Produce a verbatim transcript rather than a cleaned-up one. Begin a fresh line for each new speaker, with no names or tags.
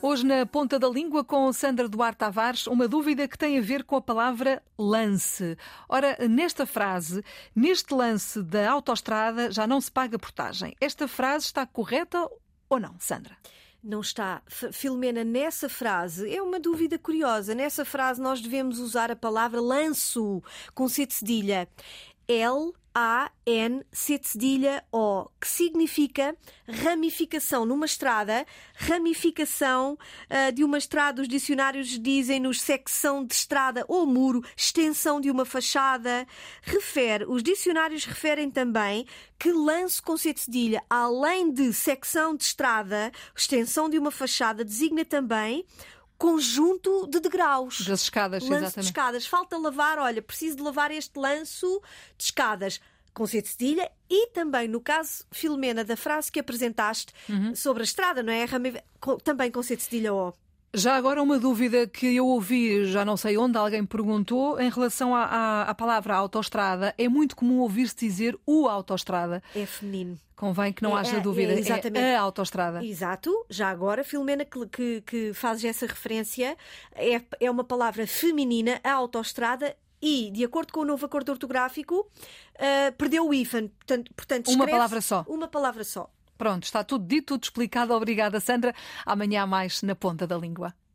Hoje na Ponta da Língua com Sandra Duarte Tavares, uma dúvida que tem a ver com a palavra lance. Ora, nesta frase, neste lance da autoestrada já não se paga portagem. Esta frase está correta ou não, Sandra?
Não está. Filomena, nessa frase, é uma dúvida curiosa. Nessa frase nós devemos usar a palavra lanço, com C de cedilha. L A N C de cedilha O, que significa ramificação numa estrada, ramificação uh, de uma estrada. Os dicionários dizem-nos secção de estrada ou muro, extensão de uma fachada. Refere, os dicionários referem também que lance com C de cedilha, além de secção de estrada, extensão de uma fachada, designa também conjunto de degraus.
Das escadas,
lance
exatamente.
de escadas. Falta lavar, olha, preciso de lavar este lanço de escadas. Com C de cedilha e também, no caso, Filomena, da frase que apresentaste uhum. sobre a estrada, não é? Também com C de cedilha O.
Já agora uma dúvida que eu ouvi, já não sei onde, alguém perguntou, em relação à, à, à palavra autoestrada. É muito comum ouvir-se dizer o autoestrada.
É feminino.
Convém que não
é,
haja
é,
dúvida.
É, exatamente.
É a autoestrada.
Exato. Já agora, Filomena, que, que, que fazes essa referência, é, é uma palavra feminina, a autoestrada. E, de acordo com o novo acordo ortográfico, uh, perdeu o hífen. Portanto, portanto,
uma palavra só.
Uma palavra só.
Pronto, está tudo dito, tudo explicado. Obrigada, Sandra. Amanhã há mais na Ponta da Língua.